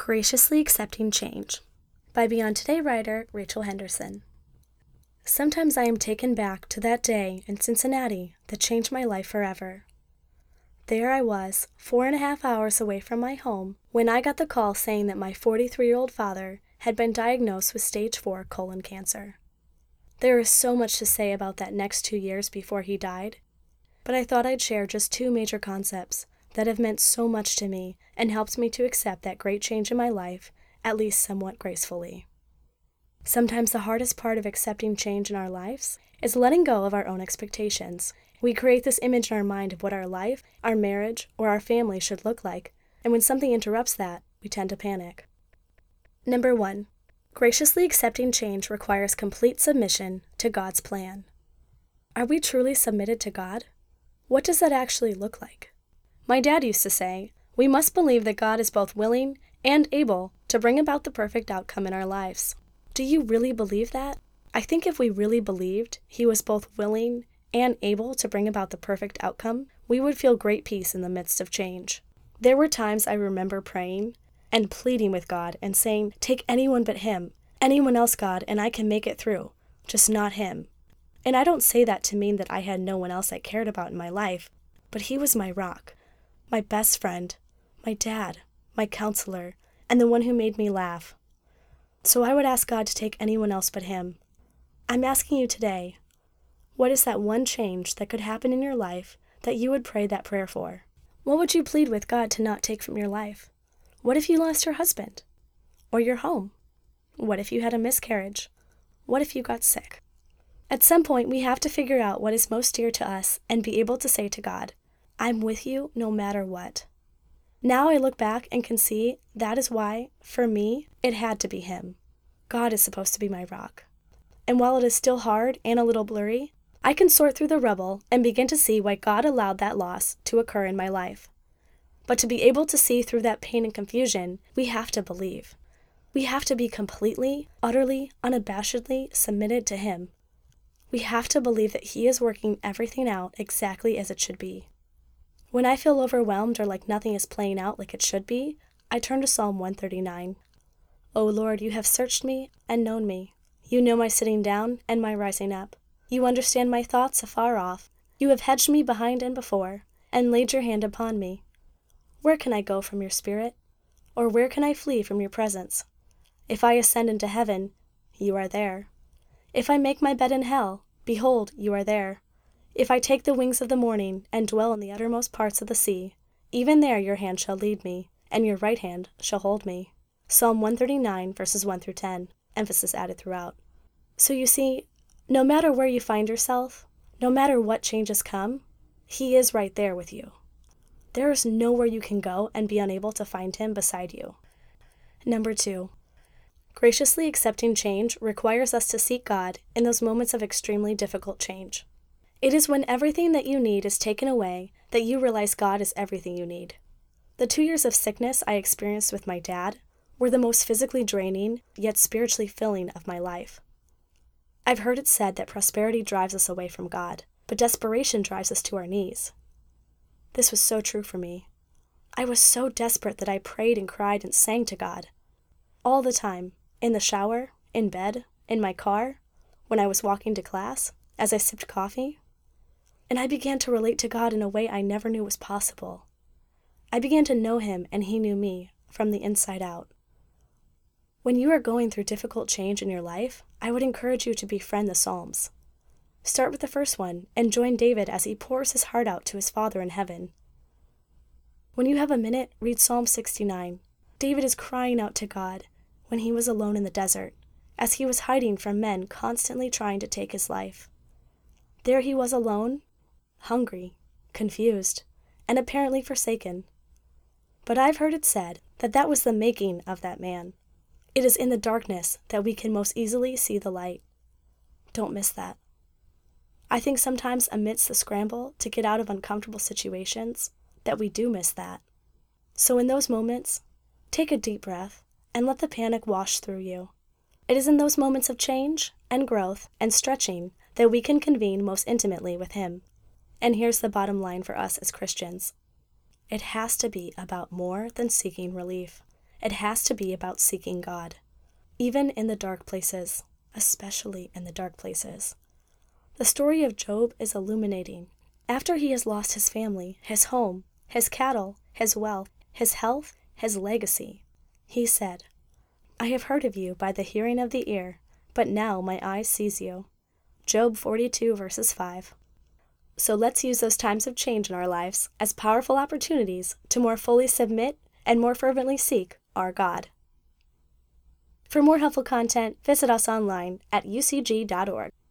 Graciously Accepting Change by Beyond Today writer Rachel Henderson. Sometimes I am taken back to that day in Cincinnati that changed my life forever. There I was, 4.5 hours away from my home, when I got the call saying that my 43-year-old father had been diagnosed with stage 4 colon cancer. There is so much to say about that next 2 years before he died, but I thought I'd share just 2 major concepts that have meant so much to me and helped me to accept that great change in my life, at least somewhat gracefully. Sometimes the hardest part of accepting change in our lives is letting go of our own expectations. We create this image in our mind of what our life, our marriage, or our family should look like, and when something interrupts that, we tend to panic. Number 1. Graciously accepting change requires complete submission to God's plan. Are we truly submitted to God? What does that actually look like? My dad used to say, we must believe that God is both willing and able to bring about the perfect outcome in our lives. Do you really believe that? I think if we really believed He was both willing and able to bring about the perfect outcome, we would feel great peace in the midst of change. There were times I remember praying and pleading with God and saying, take anyone but Him, anyone else, God, and I can make it through, just not Him. And I don't say that to mean that I had no one else I cared about in my life, but He was my rock, my best friend, my dad, my counselor, and the one who made me laugh. So I would ask God to take anyone else but Him. I'm asking you today, what is that one change that could happen in your life that you would pray that prayer for? What would you plead with God to not take from your life? What if you lost your husband? Or your home? What if you had a miscarriage? What if you got sick? At some point, we have to figure out what is most dear to us and be able to say to God, I'm with you no matter what. Now I look back and can see that is why, for me, it had to be Him. God is supposed to be my rock. And while it is still hard and a little blurry, I can sort through the rubble and begin to see why God allowed that loss to occur in my life. But to be able to see through that pain and confusion, we have to believe. We have to be completely, utterly, unabashedly submitted to Him. We have to believe that He is working everything out exactly as it should be. When I feel overwhelmed or like nothing is playing out like it should be, I turn to Psalm 139. O Lord, you have searched me and known me. You know my sitting down and my rising up. You understand my thoughts afar off. You have hedged me behind and before, and laid your hand upon me. Where can I go from your spirit? Or where can I flee from your presence? If I ascend into heaven, you are there. If I make my bed in hell, behold, you are there. If I take the wings of the morning and dwell in the uttermost parts of the sea, even there your hand shall lead me, and your right hand shall hold me. Psalm 139, verses 1 through 10, emphasis added throughout. So you see, no matter where you find yourself, no matter what changes come, He is right there with you. There is nowhere you can go and be unable to find Him beside you. Number 2. Graciously accepting change requires us to seek God in those moments of extremely difficult change. It is when everything that you need is taken away that you realize God is everything you need. The 2 years of sickness I experienced with my dad were the most physically draining, yet spiritually filling of my life. I've heard it said that prosperity drives us away from God, but desperation drives us to our knees. This was so true for me. I was so desperate that I prayed and cried and sang to God. All the time, in the shower, in bed, in my car, when I was walking to class, as I sipped coffee. And I began to relate to God in a way I never knew was possible. I began to know Him and He knew me from the inside out. When you are going through difficult change in your life, I would encourage you to befriend the Psalms. Start with the first one and join David as he pours his heart out to his Father in heaven. When you have a minute, read Psalm 69. David is crying out to God when he was alone in the desert, as he was hiding from men constantly trying to take his life. There he was alone, hungry, confused, and apparently forsaken. But I've heard it said that that was the making of that man. It is in the darkness that we can most easily see the light. Don't miss that. I think sometimes amidst the scramble to get out of uncomfortable situations, that we do miss that. So in those moments, take a deep breath and let the panic wash through you. It is in those moments of change and growth and stretching that we can convene most intimately with Him. And here's the bottom line for us as Christians. It has to be about more than seeking relief. It has to be about seeking God, even in the dark places, especially in the dark places. The story of Job is illuminating. After he has lost his family, his home, his cattle, his wealth, his health, his legacy, he said, "I have heard of you by the hearing of the ear, but now my eye sees you." Job 42 verses 5. So let's use those times of change in our lives as powerful opportunities to more fully submit and more fervently seek our God. For more helpful content, visit us online at ucg.org.